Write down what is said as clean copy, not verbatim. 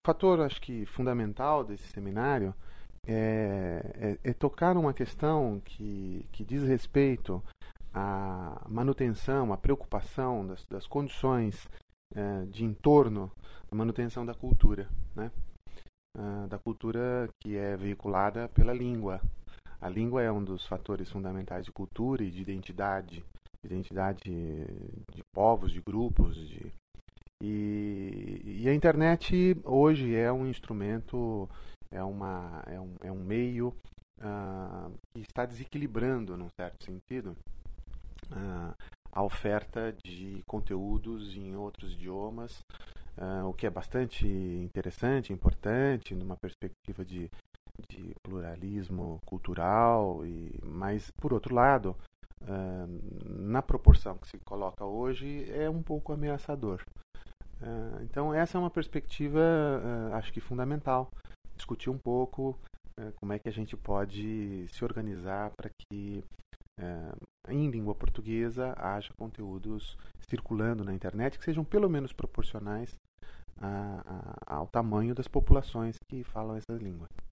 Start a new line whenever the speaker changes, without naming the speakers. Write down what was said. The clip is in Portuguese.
fator, acho que fundamental desse seminário é tocar numa questão que diz respeito à manutenção, à preocupação das condições de entorno, a manutenção da cultura, né? Da cultura que é veiculada pela língua. A língua é um dos fatores fundamentais de cultura e de identidade de povos, de grupos. E a internet hoje é um instrumento, é um meio que está desequilibrando, num certo sentido, a oferta de conteúdos em outros idiomas, o que é bastante interessante, importante, numa perspectiva de pluralismo cultural, mas, por outro lado, na proporção que se coloca hoje, é um pouco ameaçador. Então, essa é uma perspectiva, acho que fundamental, discutir um pouco como é que a gente pode se organizar para que, em língua portuguesa, haja conteúdos circulando na internet que sejam pelo menos proporcionais ao tamanho das populações que falam essa língua.